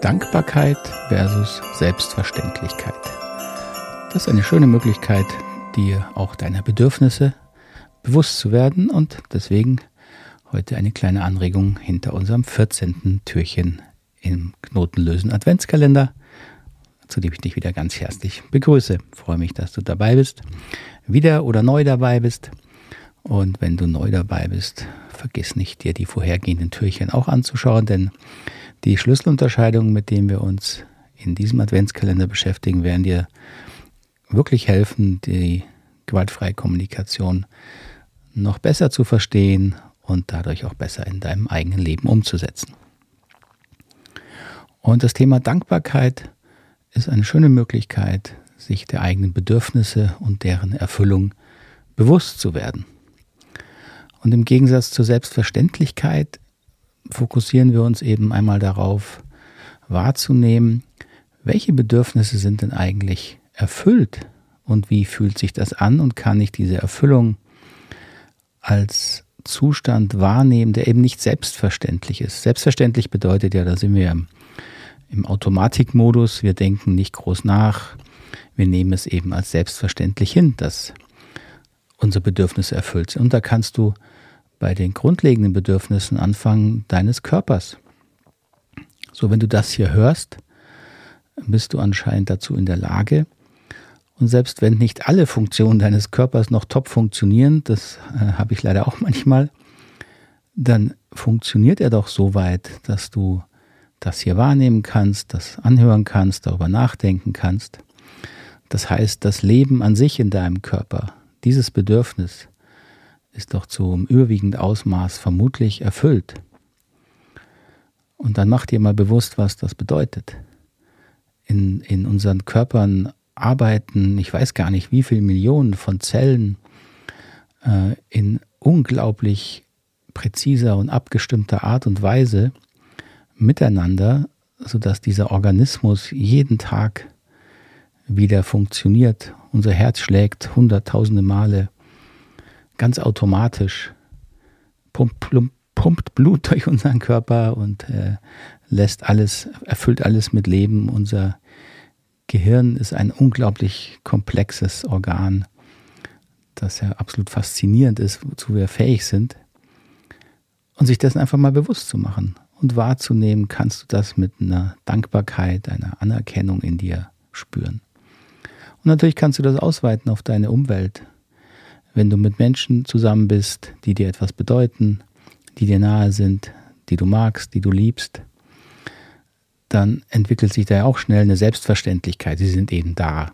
Dankbarkeit versus Selbstverständlichkeit. Das ist eine schöne Möglichkeit, dir auch deiner Bedürfnisse bewusst zu werden, und deswegen heute eine kleine Anregung hinter unserem 14. Türchen im Knotenlösen Adventskalender, zu dem ich dich wieder ganz herzlich begrüße. Ich freue mich, dass du dabei bist, wieder oder neu dabei bist. Und wenn du neu dabei bist, vergiss nicht, dir die vorhergehenden Türchen auch anzuschauen, denn die Schlüsselunterscheidungen, mit denen wir uns in diesem Adventskalender beschäftigen, werden dir wirklich helfen, die gewaltfreie Kommunikation noch besser zu verstehen und dadurch auch besser in deinem eigenen Leben umzusetzen. Und das Thema Dankbarkeit ist eine schöne Möglichkeit, sich der eigenen Bedürfnisse und deren Erfüllung bewusst zu werden. Und im Gegensatz zur Selbstverständlichkeit fokussieren wir uns eben einmal darauf, wahrzunehmen, welche Bedürfnisse sind denn eigentlich erfüllt und wie fühlt sich das an, und kann ich diese Erfüllung als Zustand wahrnehmen, der eben nicht selbstverständlich ist. Selbstverständlich bedeutet ja, da sind wir im Automatikmodus, wir denken nicht groß nach, wir nehmen es eben als selbstverständlich hin, dass unsere Bedürfnisse erfüllt sind. Und da kannst du bei den grundlegenden Bedürfnissen anfangen deines Körpers. So, wenn du das hier hörst, bist du anscheinend dazu in der Lage. Und selbst wenn nicht alle Funktionen deines Körpers noch top funktionieren, das habe ich leider auch manchmal, dann funktioniert er doch so weit, dass du das hier wahrnehmen kannst, das anhören kannst, darüber nachdenken kannst. Das heißt, das Leben an sich in deinem Körper, dieses Bedürfnis, ist doch zum überwiegenden Ausmaß vermutlich erfüllt. Und dann mach dir mal bewusst, was das bedeutet. In unseren Körpern arbeiten, ich weiß gar nicht, wie viele Millionen von Zellen in unglaublich präziser und abgestimmter Art und Weise miteinander, sodass dieser Organismus jeden Tag wieder funktioniert. Unser Herz schlägt hunderttausende Male ganz automatisch, pumpt Blut durch unseren Körper und erfüllt alles mit Leben. Unser Gehirn ist ein unglaublich komplexes Organ, das ja absolut faszinierend ist, wozu wir fähig sind. Und sich dessen einfach mal bewusst zu machen und wahrzunehmen, kannst du das mit einer Dankbarkeit, einer Anerkennung in dir spüren. Und natürlich kannst du das ausweiten auf deine Umwelt. Wenn du mit Menschen zusammen bist, die dir etwas bedeuten, die dir nahe sind, die du magst, die du liebst, dann entwickelt sich da ja auch schnell eine Selbstverständlichkeit. Sie sind eben da.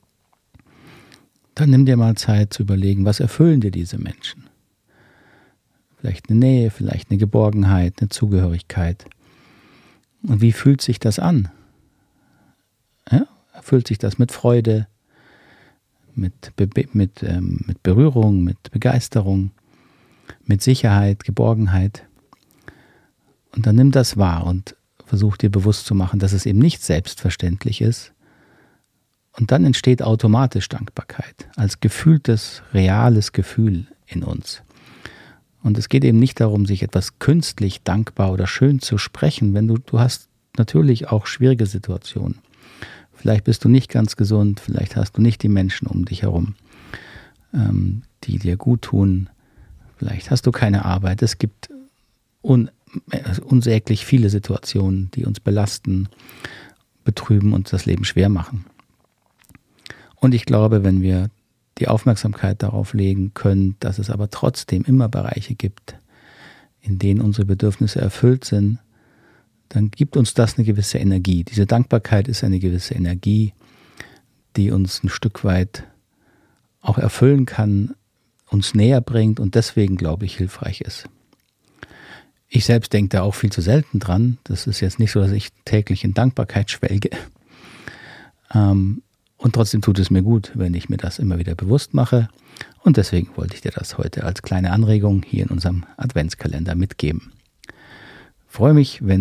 Dann nimm dir mal Zeit zu überlegen, was erfüllen dir diese Menschen? Vielleicht eine Nähe, vielleicht eine Geborgenheit, eine Zugehörigkeit. Und wie fühlt sich das an? Ja? Erfüllt sich das mit Freude, mit Berührung, mit Begeisterung, mit Sicherheit, Geborgenheit? Und dann nimm das wahr und versuch dir bewusst zu machen, dass es eben nicht selbstverständlich ist. Und dann entsteht automatisch Dankbarkeit als gefühltes, reales Gefühl in uns. Und es geht eben nicht darum, sich etwas künstlich dankbar oder schön zu sprechen, wenn du hast natürlich auch schwierige Situationen. Vielleicht bist du nicht ganz gesund, vielleicht hast du nicht die Menschen um dich herum, die dir gut tun. Vielleicht hast du keine Arbeit. Es gibt unsäglich viele Situationen, die uns belasten, betrüben und das Leben schwer machen. Und ich glaube, wenn wir die Aufmerksamkeit darauf legen können, dass es aber trotzdem immer Bereiche gibt, in denen unsere Bedürfnisse erfüllt sind, dann gibt uns das eine gewisse Energie. Diese Dankbarkeit ist eine gewisse Energie, die uns ein Stück weit auch erfüllen kann, uns näher bringt und deswegen, glaube ich, hilfreich ist. Ich selbst denke da auch viel zu selten dran. Das ist jetzt nicht so, dass ich täglich in Dankbarkeit schwelge. Und trotzdem tut es mir gut, wenn ich mir das immer wieder bewusst mache. Und deswegen wollte ich dir das heute als kleine Anregung hier in unserem Adventskalender mitgeben. Ich freue mich, wenn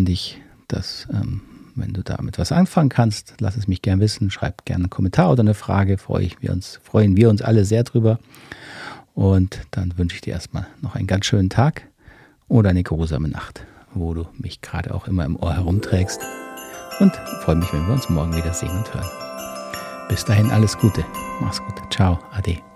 du damit was anfangen kannst. Lass es mich gern wissen. Schreib gerne einen Kommentar oder eine Frage. Freuen wir uns alle sehr drüber. Und dann wünsche ich dir erstmal noch einen ganz schönen Tag oder eine geruhsame Nacht, wo du mich gerade auch immer im Ohr herumträgst. und freue mich, wenn wir uns morgen wieder sehen und hören. Bis dahin alles Gute. Mach's gut. Ciao. Ade.